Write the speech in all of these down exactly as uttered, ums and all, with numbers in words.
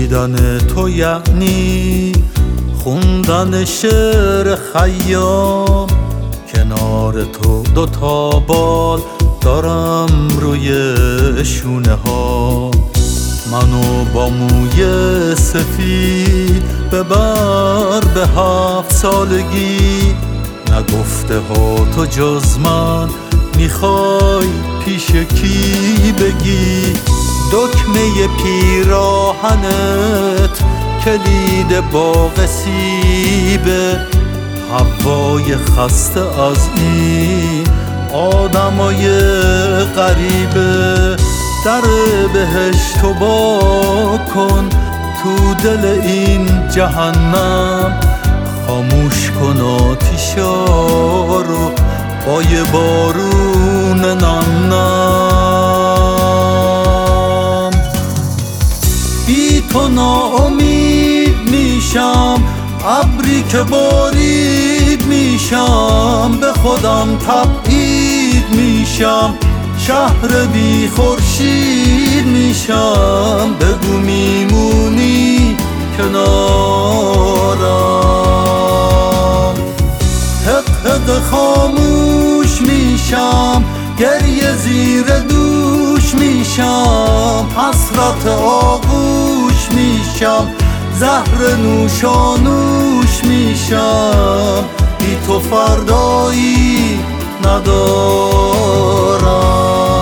دیدن تو یعنی خوندن شعر خیام، کنار تو دوتا بال دارم روی شونه ها. منو با موی سفید ببر به هفت سالگی، نگفته ها تو جز من میخوای پیش کی بگی. دکمه پیراهنت کلید باغ سیبه، هوای خسته از این آدمای غریبه. در بهشتو با کن تو دل این جهنم، خاموش کن آتیشا رو با یه بارون نم نم. بی تو ناامید میشم، ابری که بارید میشم، به خودم تبعید میشم، شهر بی خورشید میشم. بگو میمونی کنارم، حق حق خاموش میشم، گریه زیر دوش میشم، حسرت آغوش میشم، زهر نوشانوش میشم. بی تو فردایی ندارم.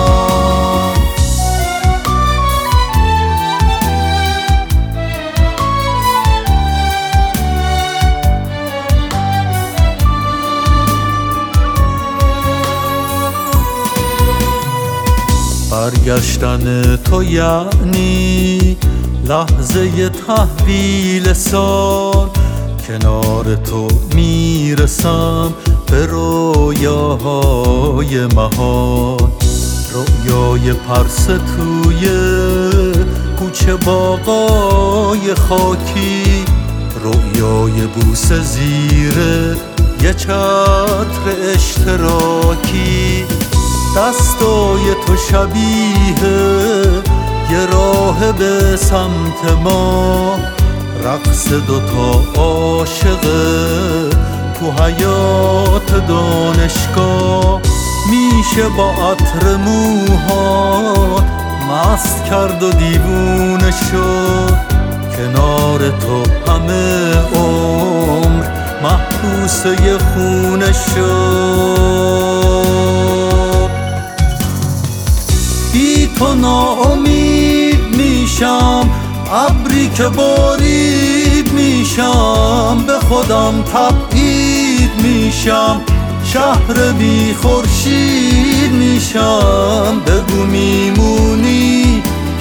برگشتن تو یعنی لحظه تحویل سال، کنار تو میرسم به رویاهای محال. رویای پرسه توی کوچه باغای خاکی، رویای بوسه زیر یه چتر اشتراکی. دستای تو شبیه یه راه به سمت ما، رقص دوتا عاشقه تو حیات دانشگاه. میشه با عطر موهات مست کرد و دیوونه شد، کنار تو همه عمر محبوسه خونه شد. بی تو ناامید میشم، ابری که بارید میشم، به خودم تبعید میشم، شهر بی خورشید میشم. بگو میمونی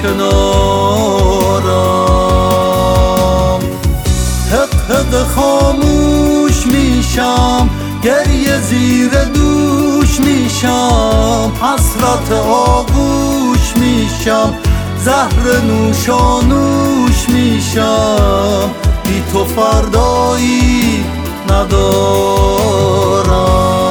کنارم، حق حق خاموش میشم، گریه زیر دوش میشم، حسرت آغوش میشم، زهر نوشانوش میشم. بی تو فردایی ندارم.